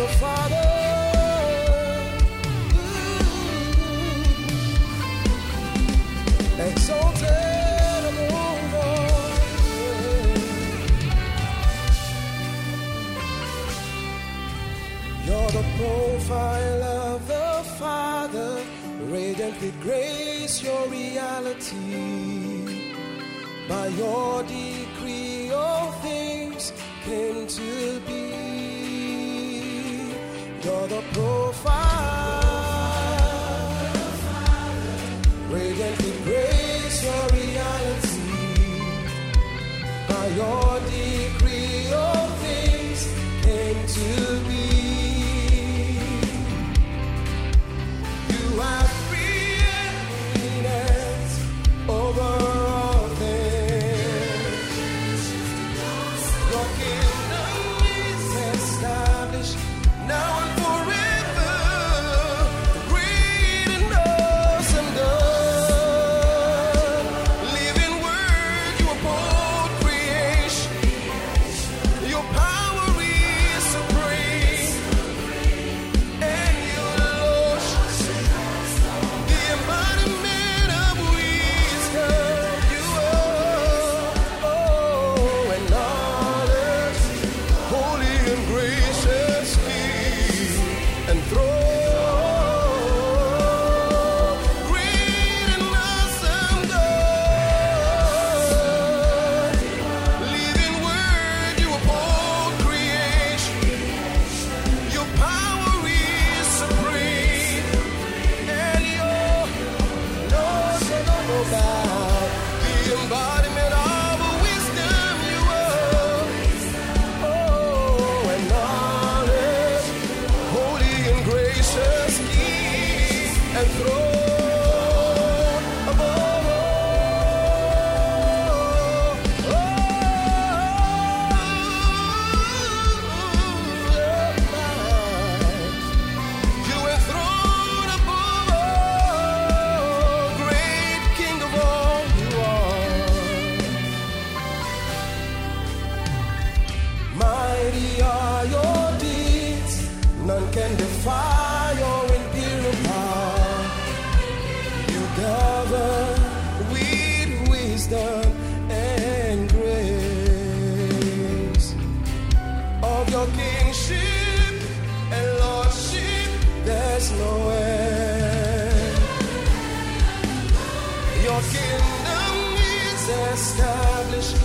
the Father. Exalted above all. You're the profile of the Father, radiant with grace, your reality. By your decree, all things came to be. You're the profile, radiant with grace, your reality. By your decree, all things came to be. You have preeminence over all things. Your kingdom is established now and forever. Great and awesome God, living word, you uphold creation. Your power is supreme, and your lordship, the embodiment of wisdom. You are, and knowledge, holy and gracious King and throne. Great and awesome God, living word, you uphold creation. Your power is supreme, and your Lord about the embodiment of wisdom. You are, and knowledge, holy and gracious King and throne above all. You enthroned above all, great King of all you are. Mighty are your deeds, none can defy your imperial power. You govern with wisdom and grace. Of your kingship and lordship, there's no end. Your kingdom is established